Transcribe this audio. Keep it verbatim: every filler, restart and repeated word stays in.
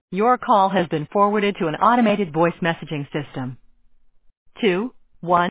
Your call has been forwarded to an automated voice messaging system. Two, one.